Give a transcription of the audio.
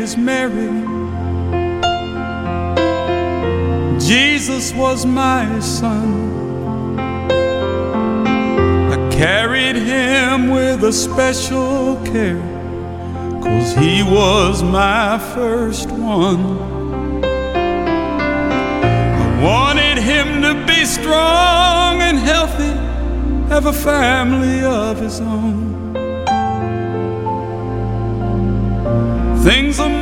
is Mary. Jesus was my son. I carried him with a special care, 'cause he was my first one. I wanted him to be strong and healthy, have a family of his own. Things are